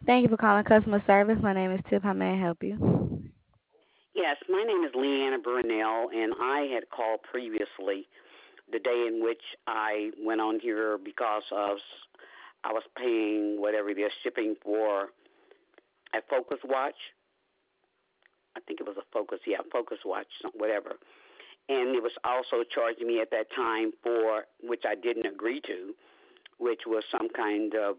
Thank you for calling customer service. My name is Tip. How may I help you? Yes, my name is Leanna Burnell, and I had called previously the day in which I went on here because of I was paying whatever it is shipping for a Focus watch. I think it was a Focus, yeah, Focus watch, whatever. And it was also charging me at that time for which I didn't agree to, which was some kind of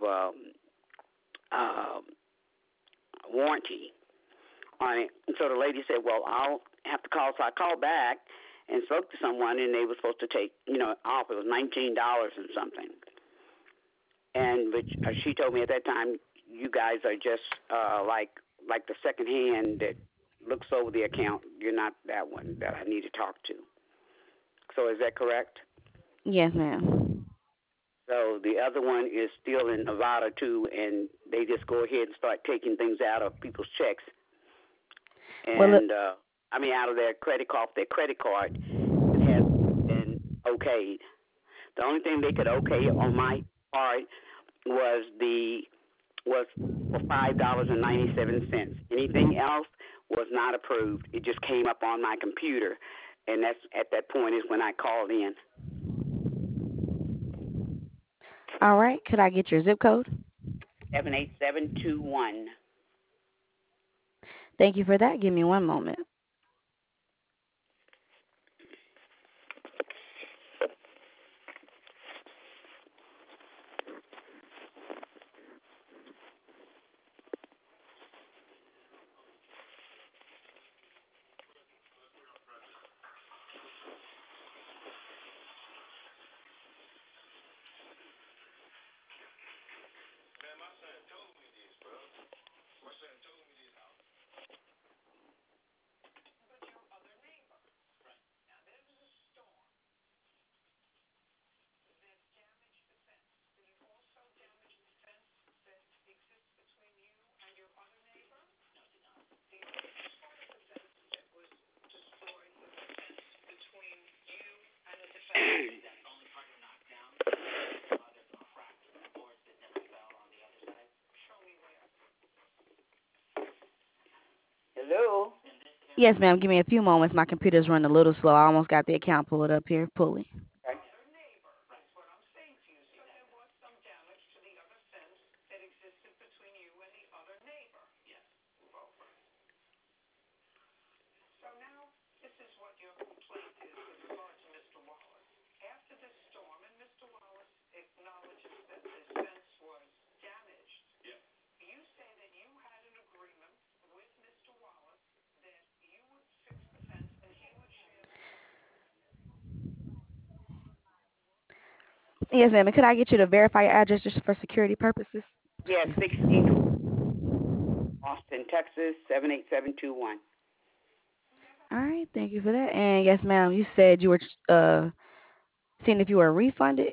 uh, warranty on it. And so the lady said, "Well, I'll have to call." So I called back and spoke to someone, and they were supposed to take, off. It was $19 and something. And which she told me at that time, you guys are just like the second hand that looks over the account. You're not that one that I need to talk to. So is that correct? Yes, ma'am. So the other one is still in Nevada too, and they just go ahead and start taking things out of people's checks, Well, look, and out of their credit card, that has been okayed. The only thing they could okay on my part was for $5.97. Anything else was not approved. It just came up on my computer, and that's at that point is when I called in. all right. Could I get your zip code? 78721. Thank you for that. Give me one moment. Hello. Yes, ma'am. Give me a few moments. My computer's running a little slow. I almost got the account pulled up here. Pulling. Okay. Yes, ma'am. And could I get you to verify your address just for security purposes? Yes, 16 Austin, Texas, 78721. All right. Thank you for that. And yes, ma'am. You said you were seeing if you were refunded.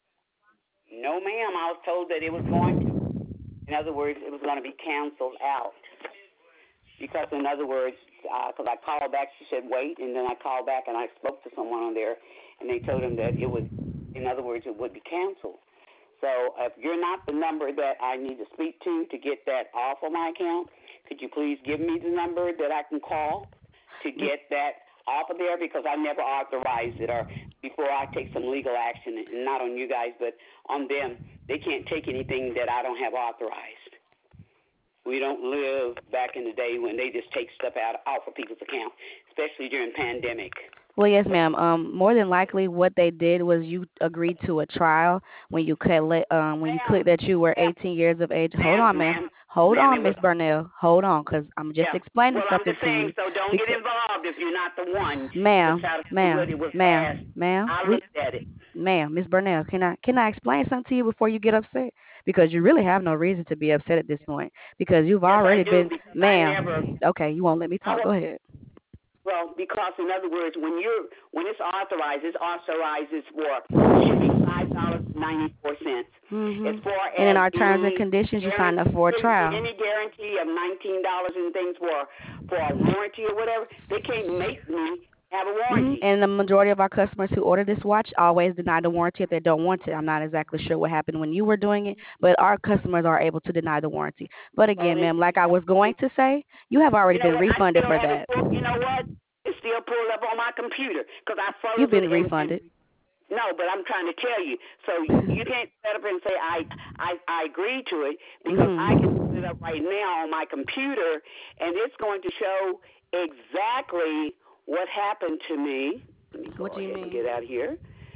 No, ma'am. I was told that it was going to. In other words, it was going to be canceled out. Because, in other words, because I called back, she said, wait. And then I called back and I spoke to someone on there, and they told them that it would, in other words, it would be canceled. So if you're not the number that I need to speak to get that off of my account, could you please give me the number that I can call to get that off of there? Because I never authorized it, or before I take some legal action, and not on you guys, but on them. They can't take anything that I don't have authorized. We don't live back in the day when they just take stuff out off of people's account, especially during pandemic. Well, yes, ma'am. More than likely, what they did was you agreed to a trial when you when you Ma'am, clicked that you were ma'am, 18 years of age. Hold ma'am, on, ma'am. ma'am, Hold ma'am, on, it was, Miss Burnell. Hold on, cause I'm just yeah. explaining Well, I'm something just to saying, you. so don't get Because, involved if you're not the one to ma'am, try to do it. It ma'am, was ma'am, fast. ma'am, I we, looked at it. ma'am, Miss Burnell, can I explain something to you before you get upset? Because you really have no reason to be upset at this point. Because you've Yes, I already do, been, because I never, ma'am. Okay, you won't let me I, talk. Go ahead. well, because in other words, when it's authorizes for shipping $5.94. As Mhm. far And in as our terms and conditions, you signed up for a trial. any guarantee of $19 and things for a warranty or whatever, they can't make me have a warranty. And the majority of our customers who order this watch always deny the warranty if they don't want it. I'm not exactly sure what happened when you were doing it, but our customers are able to deny the warranty. But Well, again, ma'am, like I was going to say, you have already you know been what? I refunded still for have it. that. You know what? It's still pulled up on my computer because I You've froze it been and refunded. no, but I'm trying to tell you. So you can't set up and say I agree to it because I can Mhm. set it up right now on my computer and it's going to show exactly what happened to me. Let me What go do you ahead and mean? get out here.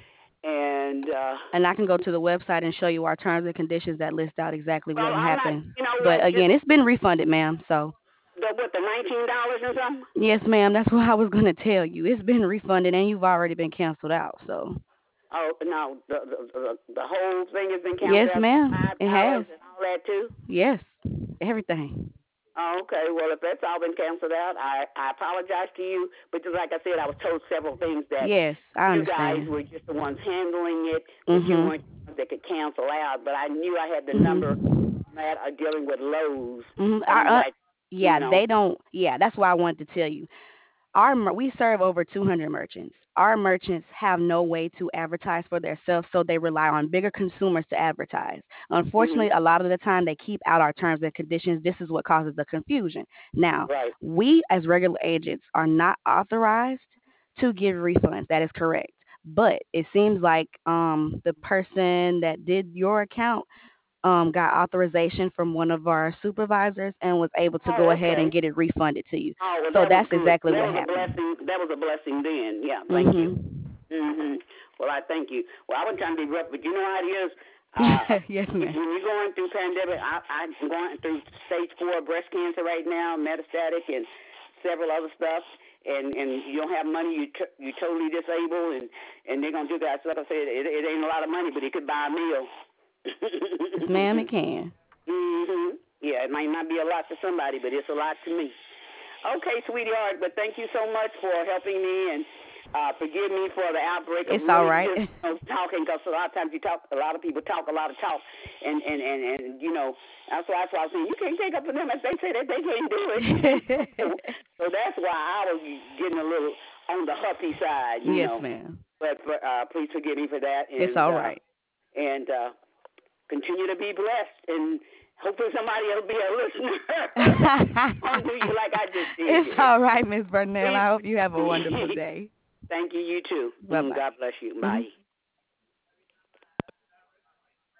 And And I can go to the website and show you our terms and conditions that list out exactly well, what I'm not. happened. You know But what? Just again, it's been refunded, ma'am. So the $19 and something. yes, ma'am. That's what I was gonna tell you. It's been refunded, and you've already been canceled out. So Oh no, the whole thing has been canceled yes, out. ma'am. Five It dollars has. and all that too. Yes, everything. Oh, okay. Well, if that's all been canceled out, I apologize to you. But just like I said, I was told several things that Yes, I you guys understand. were just the ones handling it, that you Mhm. weren't the ones that could cancel out. But I knew I had the number Mhm. that are dealing with Lowe's, Mhm. and that you Yeah, know. they don't. Yeah, that's why I wanted to tell you. We serve over 200 merchants. Our merchants have no way to advertise for themselves, so they rely on bigger consumers to advertise. Mhm. Unfortunately, a lot of the time they keep out our terms and conditions. This is what causes the confusion. Now, Right. we as regular agents are not authorized to give refunds. That is correct. But it seems like the person that did your account got authorization from one of our supervisors and was able to go Oh, ahead okay. and get it refunded to you. Oh, well, So that was that's good. exactly That what was a happened. blessing. That was a blessing then. Yeah. Thank you. Mhm. Well, I thank you. Well, I wasn't trying to be rough, but you know how it is. Yes, ma'am. When you're going through pandemic, I'm going through stage 4 breast cancer right now, metastatic, and several other stuff. And you don't have money, you're totally disabled, and they're gonna do that. So like I said, it ain't a lot of money, but it could buy a meal. Yes, ma'am, it can. Yeah, it might not be a lot to somebody, but it's a lot to me. Okay, sweetheart, but thank you so much for helping me and forgive me for the outbreak of It's all really right. just talking because a lot of times a lot of people talk a lot of talk, and you know that's why I was saying you can't take up for them if they say that they can't do it. So that's why I was getting a little on the huffy side, you Yes, know. ma'am. But please forgive me for that, It's all right. and continue to be blessed and. Hopefully somebody will be a listener. I'll do you like I just did It's you. all right, Miss Burnell. Please. I hope you have a wonderful day. Thank you. You too. Bye bye. God bless you. Hmm. Bye.